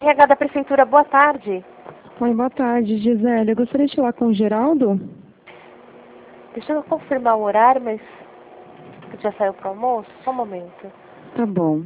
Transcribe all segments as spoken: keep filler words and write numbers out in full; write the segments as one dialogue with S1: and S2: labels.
S1: R H da Prefeitura, boa tarde.
S2: Oi, boa tarde, Gisele. Eu gostaria de falar com o Geraldo.
S1: Deixa eu confirmar o horário, mas já saiu para o almoço? Só um momento.
S2: Tá bom.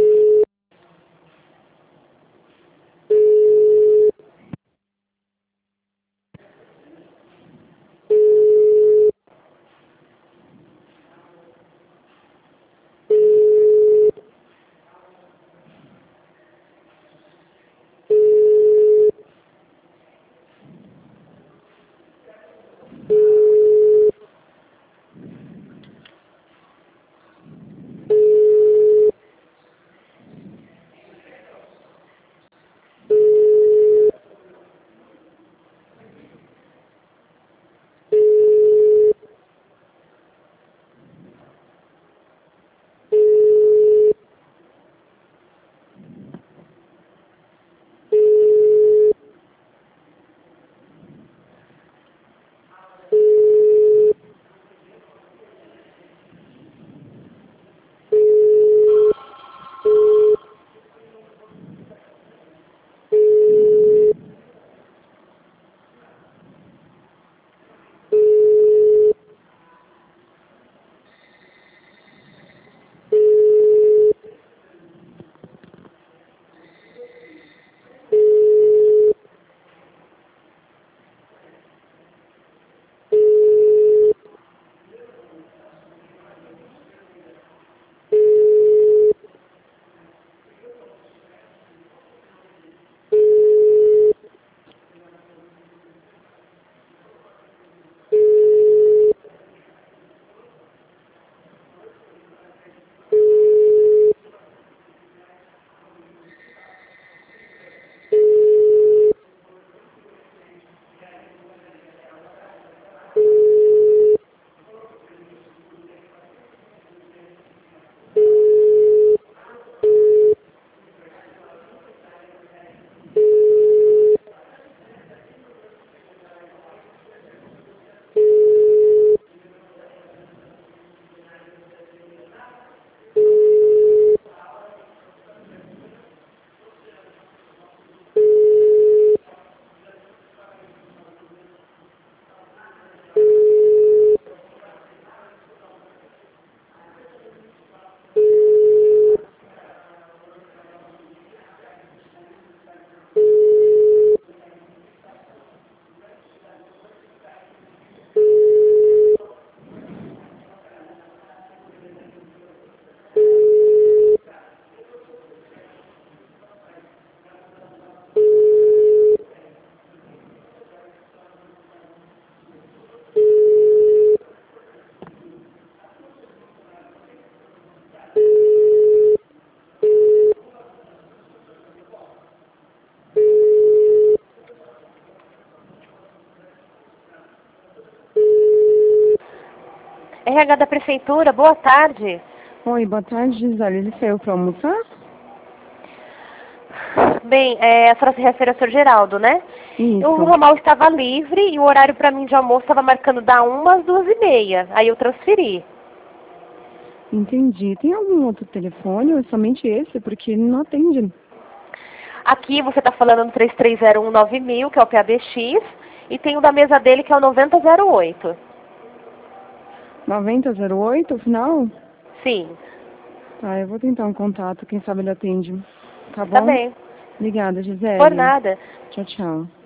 S1: R H da Prefeitura, boa tarde.
S2: Oi, boa tarde, Gisele. Ele saiu para almoçar?
S1: Bem, é, a senhora se refere ao senhor Geraldo, né?
S2: Isso.
S1: O ramal estava livre e o horário para mim de almoço estava marcando da uma às duas e meia. Aí eu transferi.
S2: Entendi. Tem algum outro telefone ou é somente esse? Porque ele não atende.
S1: Aqui você está falando no três três zero um nove mil, que é o P A B X, e tem o da mesa dele, que é o noventa zero oito.
S2: noventa zero oito, o final?
S1: Sim.
S2: Tá, eu vou tentar um contato. Quem sabe ele atende. Tá bom?
S1: Tá bem.
S2: Obrigada, Gisele.
S1: Por nada.
S2: Tchau, tchau.